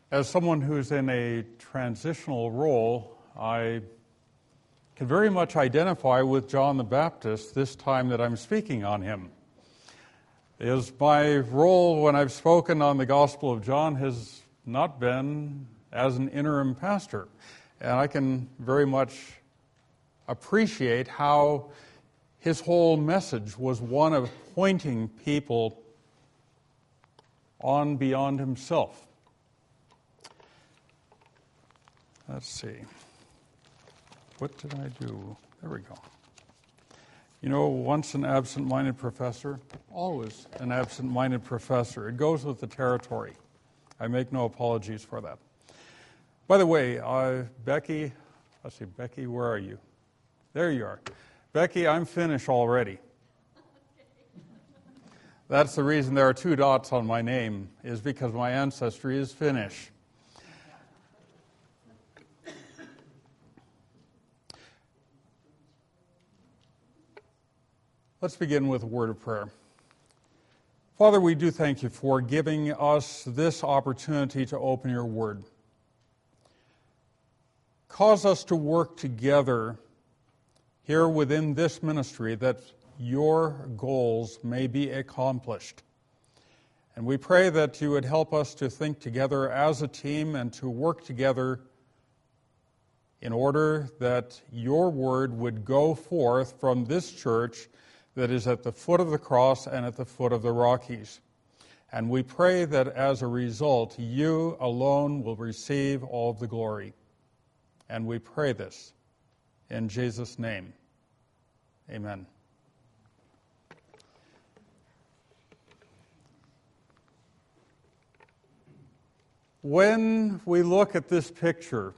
As someone who's in a transitional role, I can very much identify with John the Baptist this time that I'm speaking on him. As my role when I've spoken on the Gospel of John has not been as an interim pastor. And I can very much appreciate how his whole message was one of pointing people on beyond himself. Let's see. What did I do? There we go. You know, once an absent-minded professor, always an absent-minded professor. It goes with the territory. I make no apologies for that. By the way, Becky, Becky, where are you? There you are. Becky, I'm Finnish already. That's the reason there are 2 dots on my name, is because my ancestry is Finnish. Let's begin with a word of prayer. Father, we do thank you for giving us this opportunity to open your word. Cause us to work together here within this ministry that your goals may be accomplished. And we pray that you would help us to think together as a team and to work together in order that your word would go forth from this church that is at the foot of the cross and at the foot of the Rockies. And we pray that as a result, you alone will receive all of the glory. And we pray this in Jesus' name. Amen. When we look at this picture,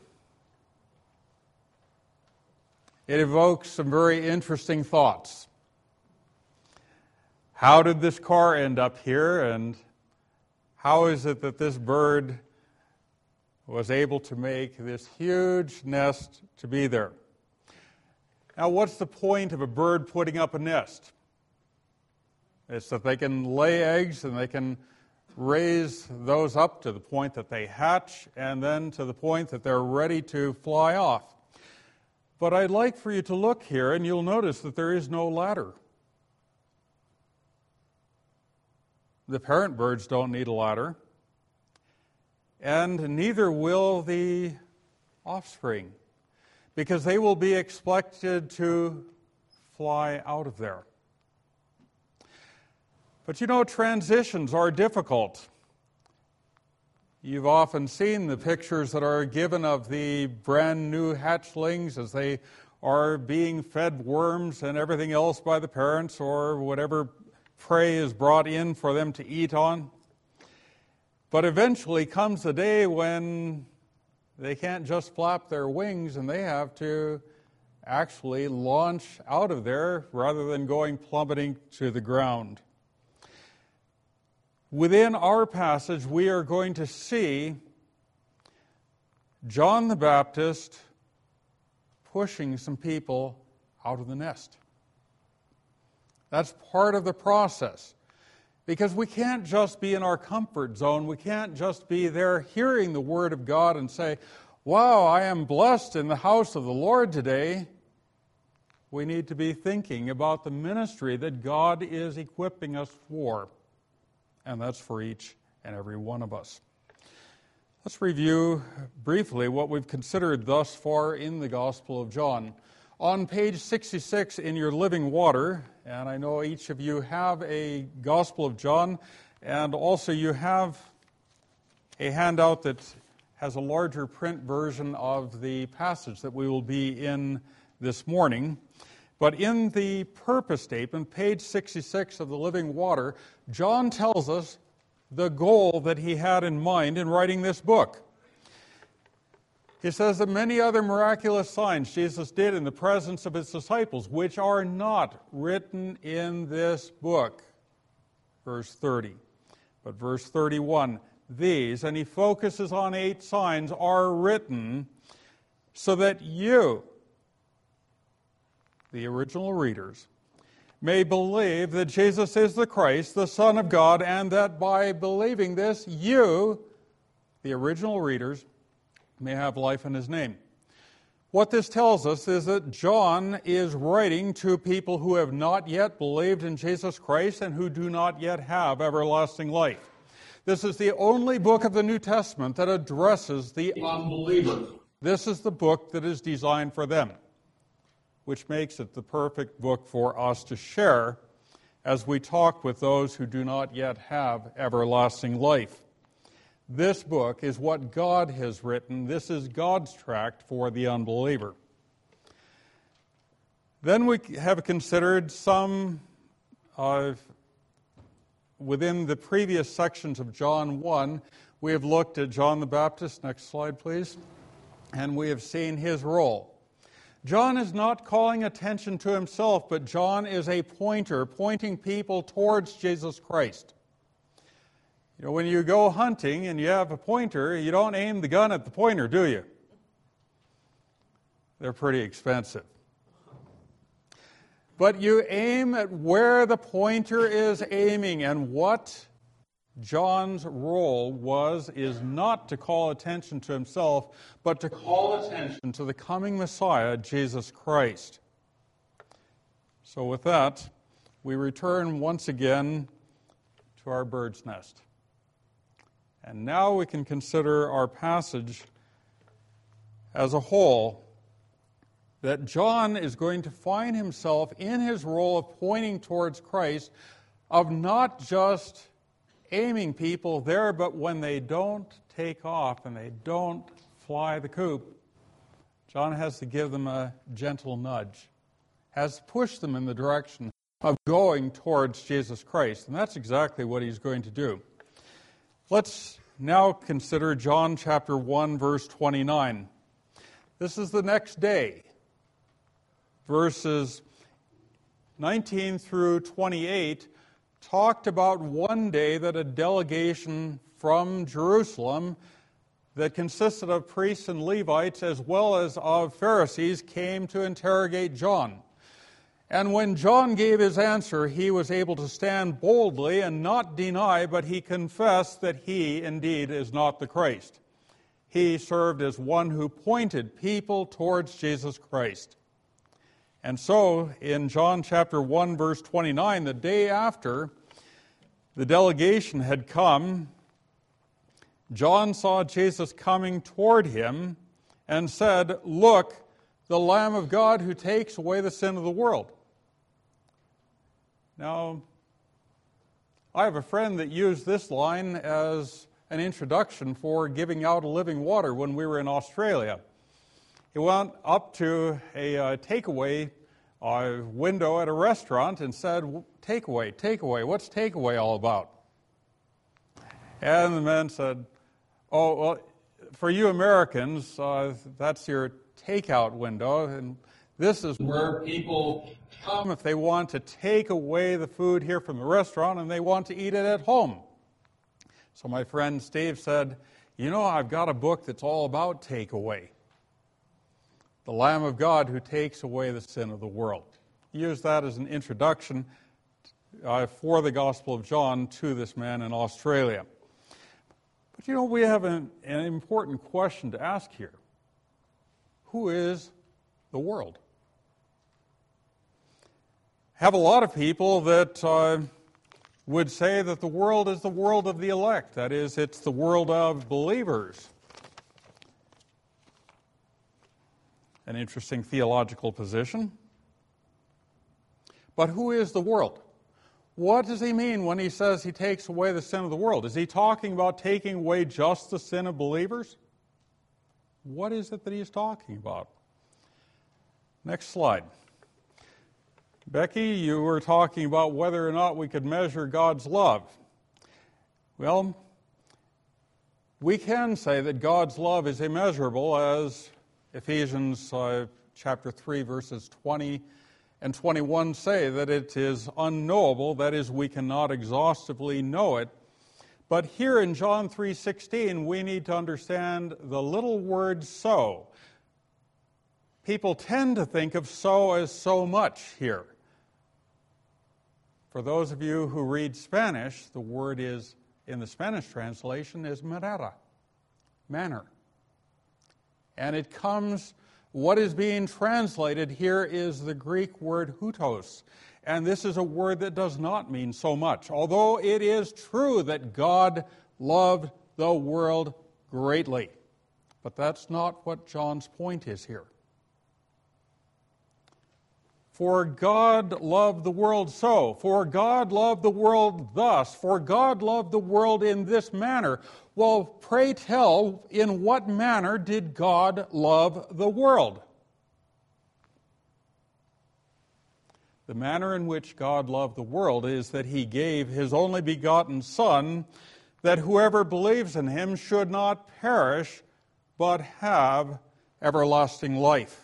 it evokes some very interesting thoughts. How did this car end up here, and how is it that this bird was able to make this huge nest to be there? Now, what's the point of a bird putting up a nest? It's that they can lay eggs and they can raise those up to the point that they hatch and then to the point that they're ready to fly off. But I'd like for you to look here, and you'll notice that there is no ladder. The parent birds don't need a ladder, and neither will the offspring, because they will be expected to fly out of there. But you know, transitions are difficult. You've often seen the pictures that are given of the brand new hatchlings as they are being fed worms and everything else by the parents or whatever prey is brought in for them to eat on. But eventually comes the day when they can't just flap their wings and they have to actually launch out of there rather than going plummeting to the ground. Within our passage, we are going to see John the Baptist pushing some people out of the nest. That's part of the process. Because we can't just be in our comfort zone. We can't just be there hearing the Word of God and say, wow, I am blessed in the house of the Lord today. We need to be thinking about the ministry that God is equipping us for. And that's for each and every one of us. Let's review briefly what we've considered thus far in the Gospel of John. On page 66 in your Living Water, and I know each of you have a Gospel of John, and also you have a handout that has a larger print version of the passage that we will be in this morning. But in the purpose statement, page 66 of the Living Water, John tells us the goal that he had in mind in writing this book. He says that many other miraculous signs Jesus did in the presence of his disciples, which are not written in this book. Verse 30. But verse 31, these, and he focuses on 8 signs, are written so that you, the original readers, may believe that Jesus is the Christ, the Son of God, and that by believing this, you the original readers, may have life in his name. What this tells us is that John is writing to people who have not yet believed in Jesus Christ and who do not yet have everlasting life. This is the only book of the New Testament that addresses the unbeliever. This is the book that is designed for them, which makes it the perfect book for us to share as we talk with those who do not yet have everlasting life. This book is what God has written. This is God's tract for the unbeliever. Then we have considered some within the previous sections of John 1, we have looked at John the Baptist. Next slide, please. And we have seen his role. John is not calling attention to himself, but John is a pointer, pointing people towards Jesus Christ. You know, when you go hunting and you have a pointer, you don't aim the gun at the pointer, do you? They're pretty expensive. But you aim at where the pointer is aiming, and what John's role is not to call attention to himself, but to call attention to the coming Messiah, Jesus Christ. So with that, we return once again to our bird's nest. And now we can consider our passage as a whole, that John is going to find himself in his role of pointing towards Christ, of not just aiming people there, but when they don't take off and they don't fly the coop, John has to give them a gentle nudge, has to push them in the direction of going towards Jesus Christ. And that's exactly what he's going to do. Let's now consider John chapter 1, verse 29. This is the next day. Verses 19 through 28 talked about one day that a delegation from Jerusalem that consisted of priests and Levites as well as of Pharisees came to interrogate John. And when John gave his answer, he was able to stand boldly and not deny, but he confessed that he indeed is not the Christ. He served as one who pointed people towards Jesus Christ. And so, in John chapter 1, verse 29, the day after the delegation had come, John saw Jesus coming toward him and said, "Look, the Lamb of God who takes away the sin of the world." Now, I have a friend that used this line as an introduction for giving out living water when we were in Australia. He went up to a takeaway window at a restaurant and said, "Takeaway, what's takeaway all about?" And the man said, "Oh, well, for you Americans, that's your takeout window, and this is where people come if they want to take away the food here from the restaurant and they want to eat it at home." So my friend Steve said, "You know, I've got a book that's all about takeaway. The Lamb of God who takes away the sin of the world." He used that as an introduction for the Gospel of John to this man in Australia. But you know, we have an important question to ask here. Who is the world? Have a lot of people that would say that the world is the world of the elect. That is, it's the world of believers. An interesting theological position. But who is the world? What does he mean when he says he takes away the sin of the world? Is he talking about taking away just the sin of believers? What is it that he's talking about? Next slide. Becky, you were talking about whether or not we could measure God's love. Well, we can say that God's love is immeasurable, as Ephesians chapter 3, verses 20 and 21 say, that it is unknowable, that is, we cannot exhaustively know it. But here in John 3:16, we need to understand the little word "so." People tend to think of "so" as so much here. For those of you who read Spanish, the word is, in the Spanish translation, is "merera." manner. And it comes, what is being translated here is the Greek word hutos. And this is a word that does not mean so much, although it is true that God loved the world greatly. But that's not what John's point is here. For God loved the world so. For God loved the world thus. For God loved the world in this manner. Well, pray tell, in what manner did God love the world? The manner in which God loved the world is that He gave His only begotten Son, that whoever believes in Him should not perish, but have everlasting life.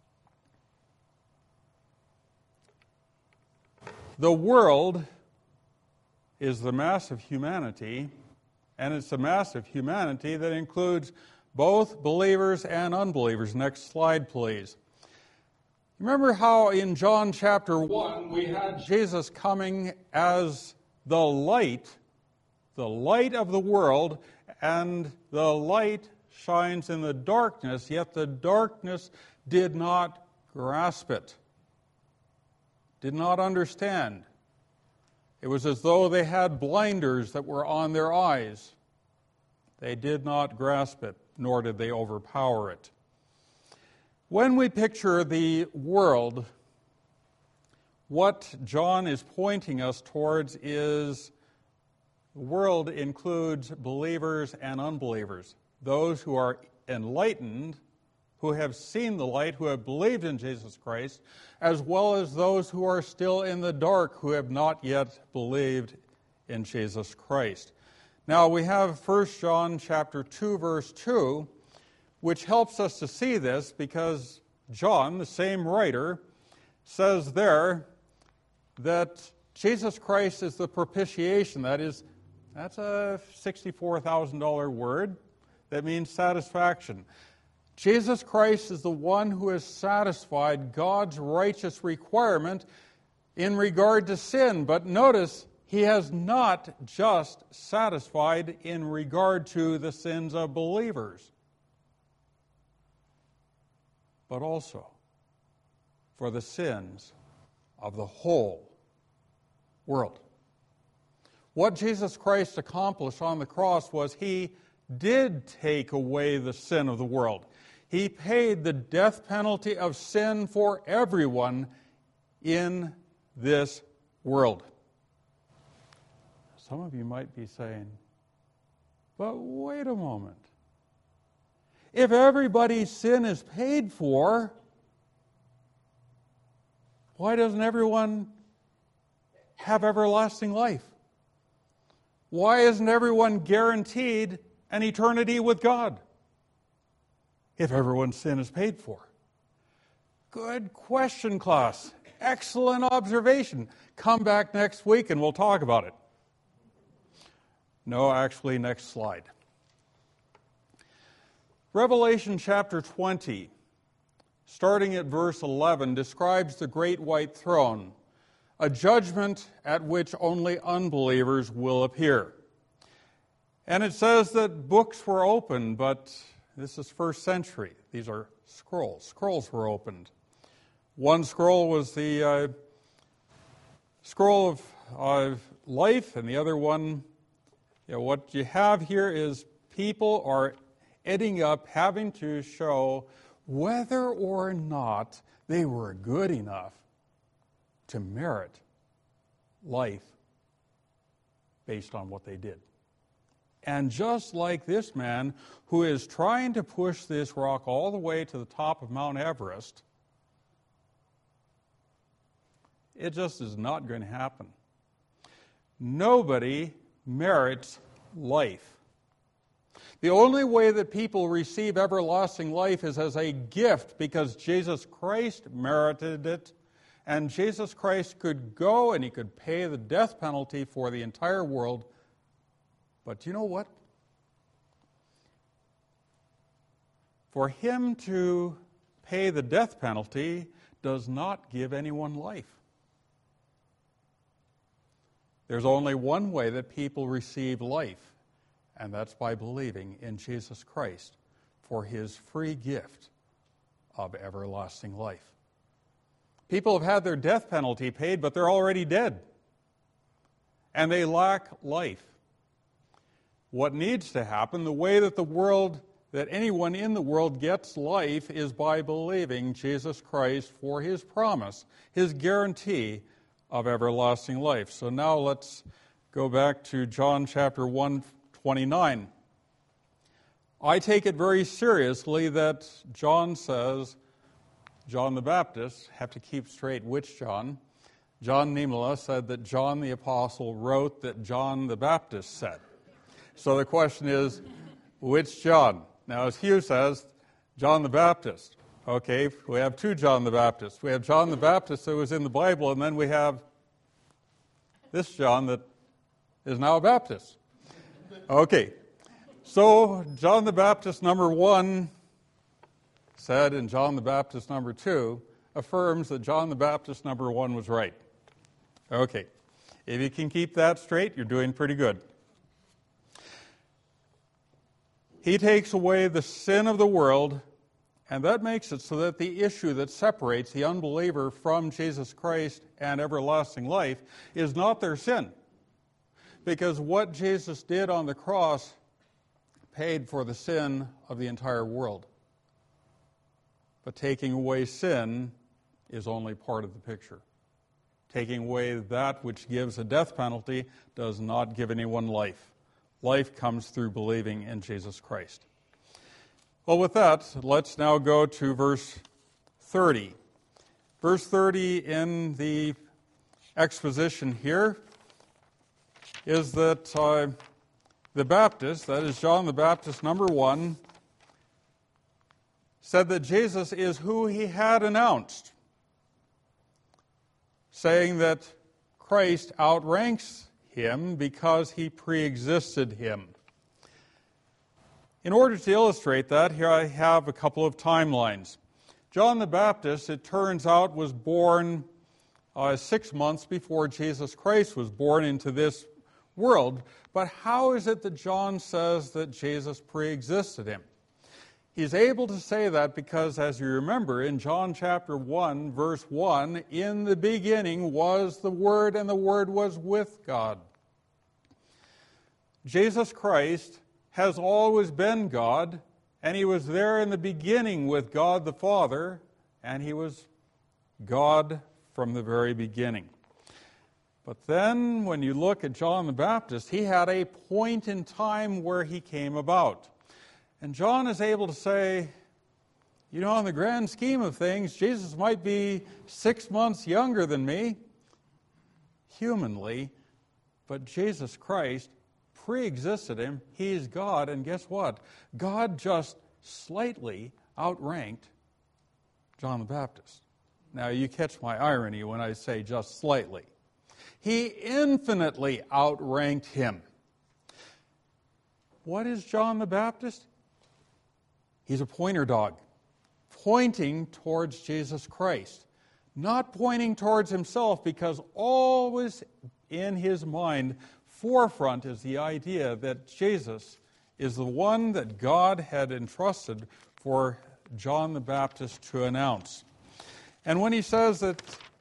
The world is the mass of humanity, and it's a mass of humanity that includes both believers and unbelievers. Next slide, please. Remember how in John chapter 1 we had Jesus coming as the light of the world, and the light shines in the darkness, yet the darkness did not grasp it. Did not understand. It was as though they had blinders that were on their eyes. They did not grasp it, nor did they overpower it. When we picture the world, what John is pointing us towards is the world includes believers and unbelievers. Those who are enlightened, who have seen the light, who have believed in Jesus Christ, as well as those who are still in the dark, who have not yet believed in Jesus Christ. Now we have 1 John chapter 2, verse 2, which helps us to see this, because John, the same writer, says there that Jesus Christ is the propitiation. That's a $64,000 word that means satisfaction. Jesus Christ is the one who has satisfied God's righteous requirement in regard to sin. But notice, He has not just satisfied in regard to the sins of believers, but also for the sins of the whole world. What Jesus Christ accomplished on the cross was He did take away the sin of the world. He paid the death penalty of sin for everyone in this world. Some of you might be saying, but wait a moment. If everybody's sin is paid for, why doesn't everyone have everlasting life? Why isn't everyone guaranteed an eternity with God if everyone's sin is paid for? Good question, class. Excellent observation. Come back next week and we'll talk about it. No, actually, next slide. Revelation chapter 20, starting at verse 11, describes the great white throne, a judgment at which only unbelievers will appear. And it says that books were opened, but this is first century. These are scrolls. Scrolls were opened. One scroll was the scroll of life, and the other one, what you have here is people are ending up having to show whether or not they were good enough to merit life based on what they did. And just like this man who is trying to push this rock all the way to the top of Mount Everest, it just is not going to happen. Nobody merits life. The only way that people receive everlasting life is as a gift, because Jesus Christ merited it, and Jesus Christ could go and He could pay the death penalty for the entire world. But you know what? For Him to pay the death penalty does not give anyone life. There's only one way that people receive life, and that's by believing in Jesus Christ for his free gift of everlasting life. People have had their death penalty paid, but they're already dead, and they lack life. What needs to happen, the way that anyone in the world gets life, is by believing Jesus Christ for his promise, his guarantee of everlasting life. So now let's go back to John chapter 1:29. I take it very seriously that John says, John the Baptist, have to keep straight which John. John Niemela said that John the Apostle wrote that John the Baptist said. So the question is, which John? Now, as Hugh says, John the Baptist. Okay, we have two John the Baptists. We have John the Baptist that was in the Bible, and then we have this John that is now a Baptist. Okay, so John the Baptist number 1 said, and John the Baptist number 2 affirms that John the Baptist number 1 was right. Okay, if you can keep that straight, you're doing pretty good. He takes away the sin of the world, and that makes it so that the issue that separates the unbeliever from Jesus Christ and everlasting life is not their sin. Because what Jesus did on the cross paid for the sin of the entire world. But taking away sin is only part of the picture. Taking away that which gives a death penalty does not give anyone life. Life comes through believing in Jesus Christ. Well, with that, let's now go to verse 30. Verse 30 in the exposition here is that the Baptist, that is John the Baptist number 1, said that Jesus is who he had announced, saying that Christ outranks him because he pre-existed him. In order to illustrate that, here I have a couple of timelines. John the Baptist, it turns out, was born 6 months before Jesus Christ was born into this world. But how is it that John says that Jesus pre-existed him? He's able to say that because, as you remember, in John chapter 1, verse 1, in the beginning was the Word, and the Word was with God. Jesus Christ has always been God, and he was there in the beginning with God the Father, and he was God from the very beginning. But then, when you look at John the Baptist, he had a point in time where he came about. And John is able to say, you know, in the grand scheme of things, Jesus might be 6 months younger than me, humanly, but Jesus Christ pre-existed him. He's God, and guess what? God just slightly outranked John the Baptist. Now, you catch my irony when I say just slightly. He infinitely outranked him. What is John the Baptist? He's a pointer dog, pointing towards Jesus Christ, not pointing towards himself, because always in his mind, forefront is the idea that Jesus is the one that God had entrusted for John the Baptist to announce. And when he says that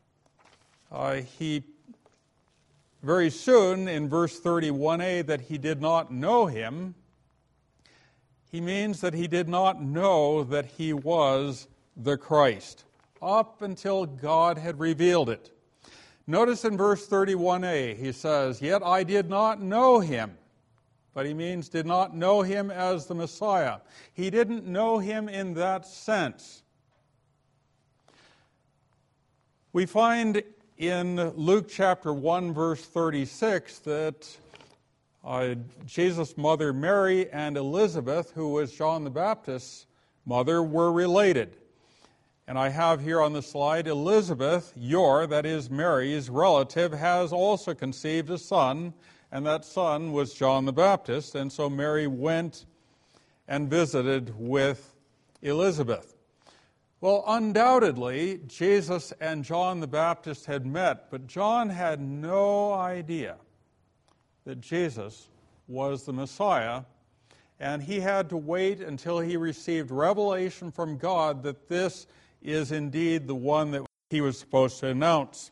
he very soon, in verse 31a, that he did not know him, he means that he did not know that he was the Christ, up until God had revealed it. Notice in verse 31a, he says, yet I did not know him. But he means did not know him as the Messiah. He didn't know him in that sense. We find in Luke chapter 1, verse 36, that Jesus' mother Mary and Elizabeth, who was John the Baptist's mother, were related. And I have here on the slide, Elizabeth, that is Mary's relative, has also conceived a son, and that son was John the Baptist. And so Mary went and visited with Elizabeth. Well, undoubtedly, Jesus and John the Baptist had met, but John had no idea that Jesus was the Messiah, and he had to wait until he received revelation from God that this is indeed the one that he was supposed to announce.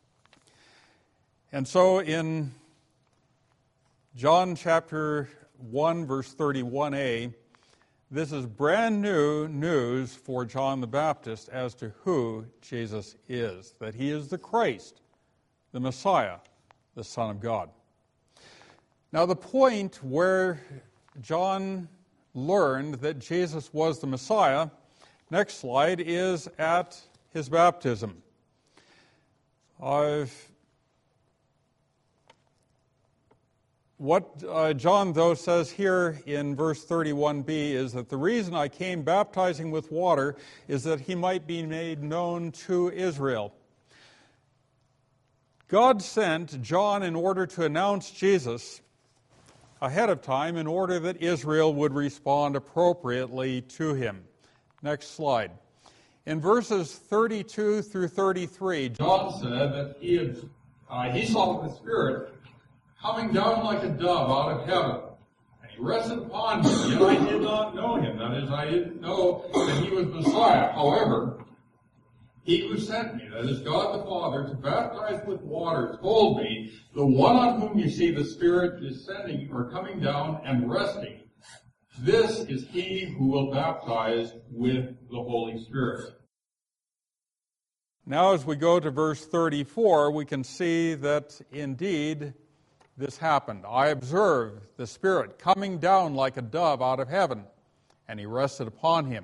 And so in John chapter 1, verse 31a, this is brand new news for John the Baptist as to who Jesus is, that he is the Christ, the Messiah, the Son of God. Now, the point where John learned that Jesus was the Messiah, next slide, is at his baptism. What John, though, says here in verse 31b is that the reason I came baptizing with water is that he might be made known to Israel. God sent John in order to announce Jesus ahead of time in order that Israel would respond appropriately to him. Next slide. In verses 32 through 33, John said that he saw the Spirit coming down like a dove out of heaven. And he rested upon him, yet I did not know him. That is, I didn't know that he was Messiah. However, he who sent me, that is God the Father, to baptize with water, told me, the one on whom you see the Spirit descending or coming down and resting, this is he who will baptize with the Holy Spirit. Now as we go to verse 34, we can see that indeed this happened. I observed the Spirit coming down like a dove out of heaven, and he rested upon him.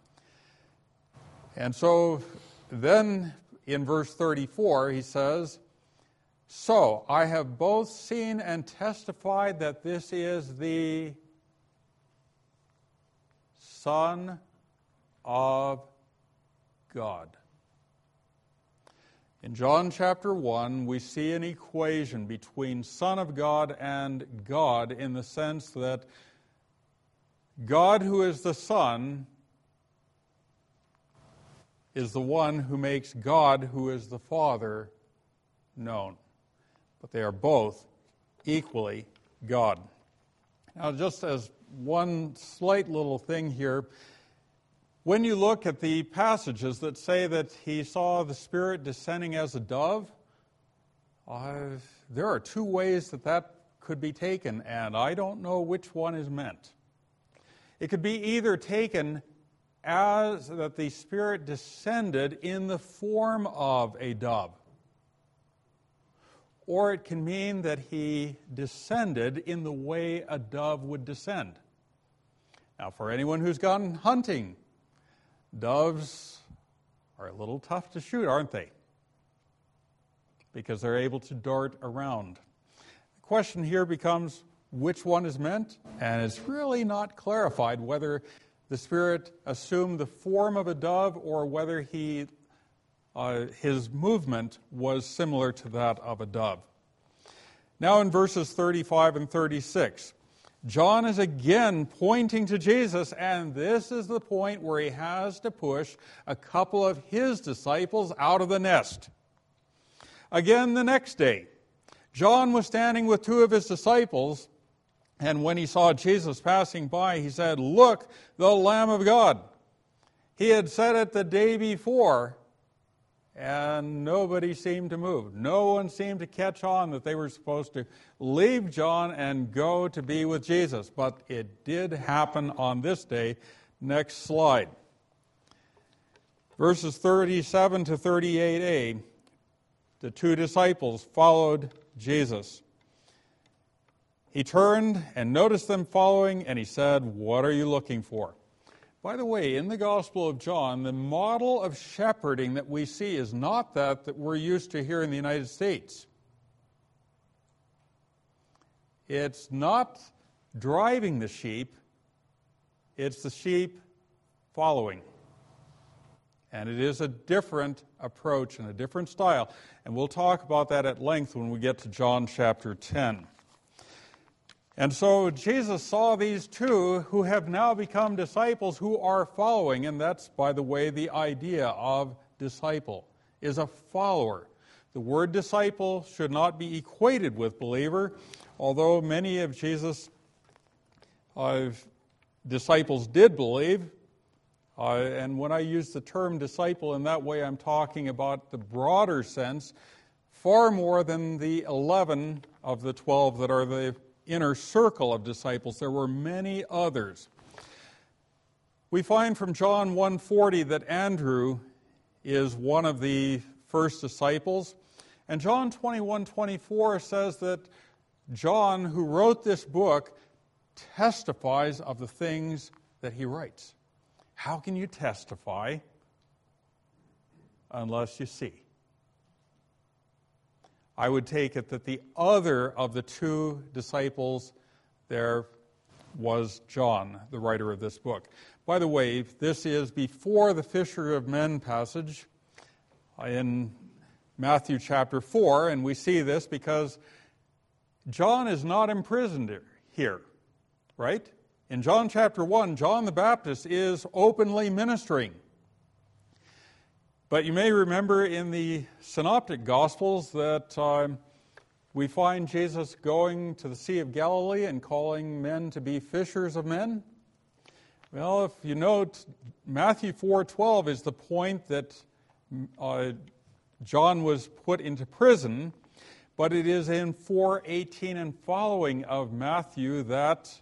And so then in verse 34 he says, so I have both seen and testified that this is the Son of God. In John chapter 1, we see an equation between Son of God and God in the sense that God, who is the Son, is the one who makes God, who is the Father, known. But they are both equally God. Now, just as one slight little thing here, when you look at the passages that say that he saw the Spirit descending as a dove, there are two ways that could be taken, and I don't know which one is meant. It could be either taken as that the Spirit descended in the form of a dove, or it can mean that he descended in the way a dove would descend. Now, for anyone who's gone hunting, doves are a little tough to shoot, aren't they? Because they're able to dart around. The question here becomes, which one is meant? And it's really not clarified whether the Spirit assumed the form of a dove or whether his movement was similar to that of a dove. Now in verses 35 and 36, John is again pointing to Jesus, and this is the point where he has to push a couple of his disciples out of the nest. Again, the next day, John was standing with two of his disciples, and when he saw Jesus passing by, he said, "Look, the Lamb of God." He had said it the day before, and nobody seemed to move. No one seemed to catch on that they were supposed to leave John and go to be with Jesus. But it did happen on this day. Next slide. Verses 37 to 38a, the two disciples followed Jesus. He turned and noticed them following, and he said, "What are you looking for?" By the way, in the Gospel of John, the model of shepherding that we see is not that we're used to here in the United States. It's not driving the sheep, it's the sheep following. And it is a different approach and a different style. And we'll talk about that at length when we get to John chapter 10. And so Jesus saw these two who have now become disciples who are following, and that's, by the way, the idea of disciple, is a follower. The word disciple should not be equated with believer, although many of Jesus' disciples did believe, and when I use the term disciple in that way, I'm talking about the broader sense, far more than the 11 of the 12 that are the inner circle of disciples. There were many others. We find from John 1:40 that Andrew is one of the first disciples. And John 21:24 says that John, who wrote this book, testifies of the things that he writes. How can you testify unless you see? I would take it that the other of the two disciples there was John, the writer of this book. By the way, this is before the fisher of men passage in Matthew chapter 4, and we see this because John is not imprisoned here, right? In John chapter 1, John the Baptist is openly ministering. But you may remember in the Synoptic Gospels that we find Jesus going to the Sea of Galilee and calling men to be fishers of men. Well, if you note, Matthew 4:12 is the point that John was put into prison, but it is in 4:18 and following of Matthew that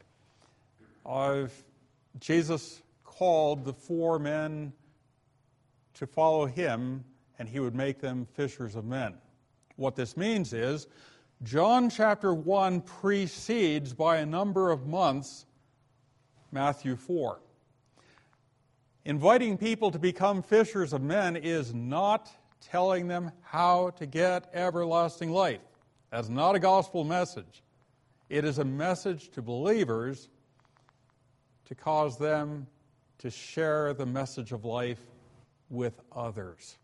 Jesus called the 4 men to follow him, and he would make them fishers of men. What this means is, John chapter 1 precedes by a number of months Matthew 4. Inviting people to become fishers of men is not telling them how to get everlasting life. That's not a gospel message. It is a message to believers to cause them to share the message of life with others.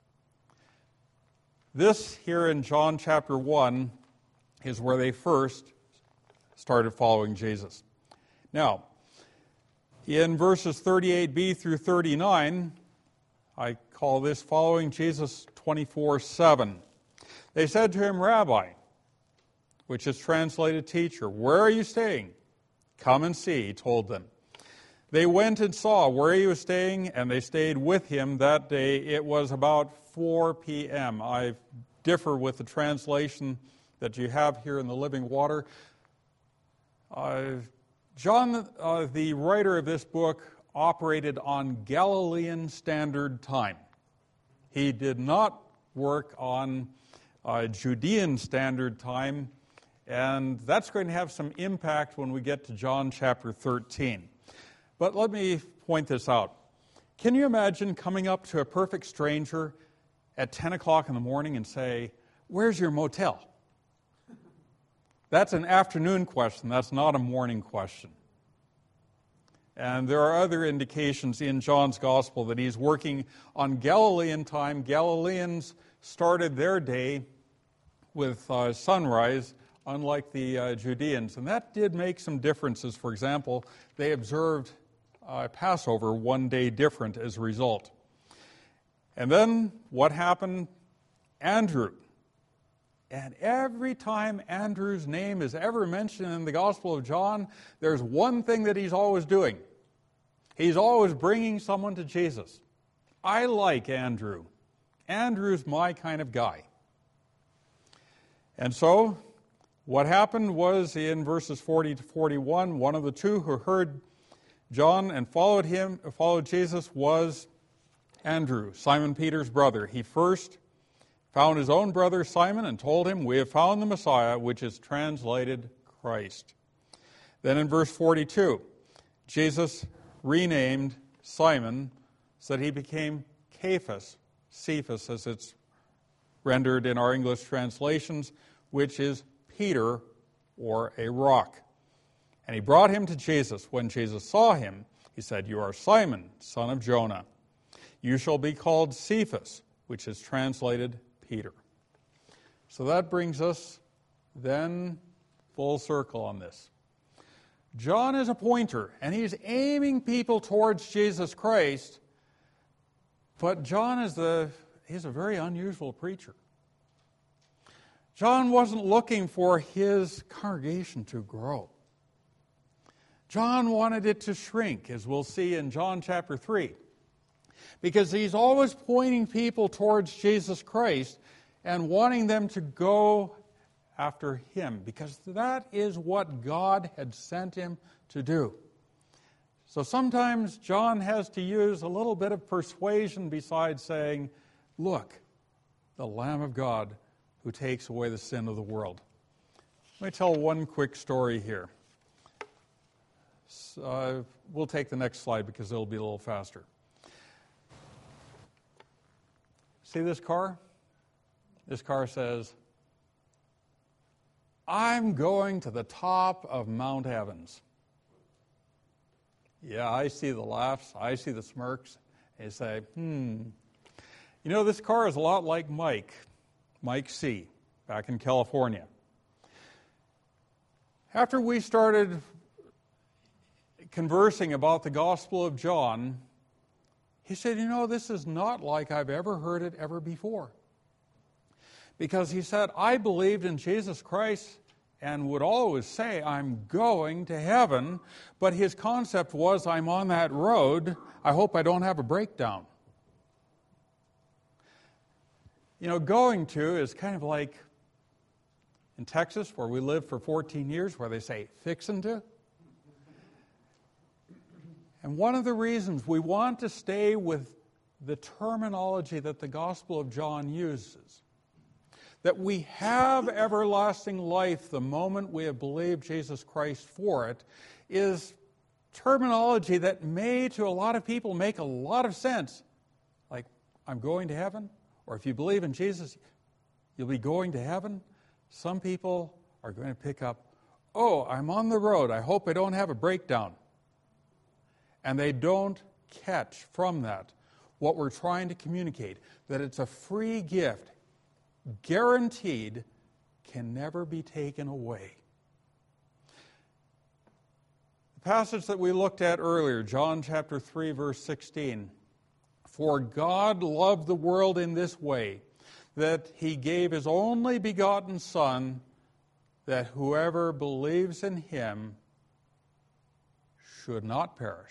This here in John chapter 1 is where they first started following Jesus. Now, in verses 38b through 39, I call this following Jesus 24/7. They said to him, "Rabbi," which is translated teacher, "where are you staying?" "Come and see," he told them. They went and saw where he was staying, and they stayed with him that day. It was about 4 p.m. I differ with the translation that you have here in the Living Water. John, the writer of this book, operated on Galilean Standard Time. He did not work on Judean Standard Time, and that's going to have some impact when we get to John chapter 13. But let me point this out. Can you imagine coming up to a perfect stranger at 10 o'clock in the morning and say, "Where's your motel?" That's an afternoon question. That's not a morning question. And there are other indications in John's Gospel that he's working on Galilean time. Galileans started their day with sunrise, unlike the Judeans. And that did make some differences. For example, they observed Passover one day different as a result. And then what happened? Andrew. And every time Andrew's name is ever mentioned in the Gospel of John, there's one thing that he's always doing. He's always bringing someone to Jesus. I like Andrew. Andrew's my kind of guy. And so, what happened was in verses 40 to 41, one of the two who heard John and followed Jesus was Andrew, Simon Peter's brother. He first found his own brother Simon and told him, "We have found the Messiah," which is translated Christ. Then in verse 42, Jesus renamed Simon so that he became Cephas as it's rendered in our English translations, which is Peter or a rock. And he brought him to Jesus. When Jesus saw him, he said, "You are Simon, son of Jonah. You shall be called Cephas," which is translated Peter. So that brings us then full circle on this. John is a pointer, and he's aiming people towards Jesus Christ, but John he's a very unusual preacher. John wasn't looking for his congregation to grow. John wanted it to shrink, as we'll see in John chapter 3, because he's always pointing people towards Jesus Christ and wanting them to go after him, because that is what God had sent him to do. So sometimes John has to use a little bit of persuasion besides saying, look, the Lamb of God who takes away the sin of the world. Let me tell one quick story here. We'll take the next slide because it'll be a little faster. See this car? This car says, I'm going to the top of Mount Evans. Yeah, I see the laughs. I see the smirks. They say, You know, this car is a lot like Mike C., back in California. After we started conversing about the Gospel of John, he said, you know, this is not like I've ever heard it ever before. Because he said, I believed in Jesus Christ and would always say, I'm going to heaven, but his concept was, I'm on that road, I hope I don't have a breakdown. You know, going to is kind of like in Texas, where we lived for 14 years, where they say, fixin' to. And one of the reasons we want to stay with the terminology that the Gospel of John uses, that we have everlasting life the moment we have believed Jesus Christ for it, is terminology that may, to a lot of people, make a lot of sense. Like, I'm going to heaven, or if you believe in Jesus, you'll be going to heaven. Some people are going to pick up, oh, I'm on the road, I hope I don't have a breakdown. And they don't catch from that what we're trying to communicate, that it's a free gift, guaranteed, can never be taken away. The passage that we looked at earlier, John chapter 3, verse 16, for God loved the world in this way, that he gave his only begotten Son, that whoever believes in him should not perish,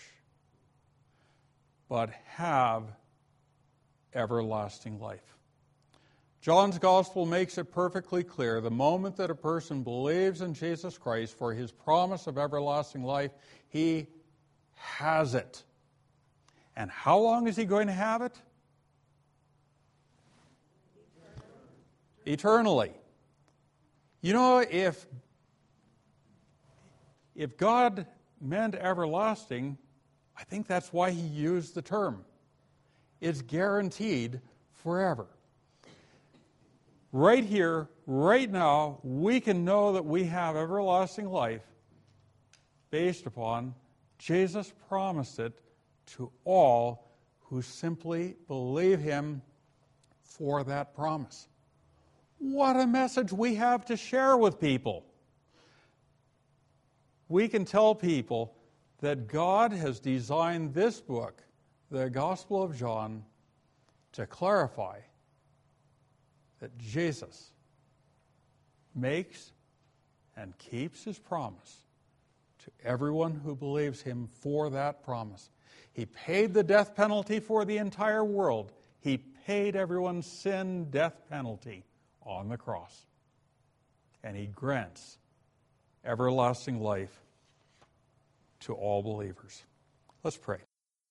but have everlasting life. John's Gospel makes it perfectly clear the moment that a person believes in Jesus Christ for his promise of everlasting life, he has it. And how long is he going to have it? Eternally. You know, if God meant everlasting, I think that's why he used the term. It's guaranteed forever. Right here, right now, we can know that we have everlasting life based upon Jesus promised it to all who simply believe him for that promise. What a message we have to share with people. We can tell people that God has designed this book, the Gospel of John, to clarify that Jesus makes and keeps his promise to everyone who believes him for that promise. He paid the death penalty for the entire world. He paid everyone's sin death penalty on the cross. And he grants everlasting life to all believers. Let's pray.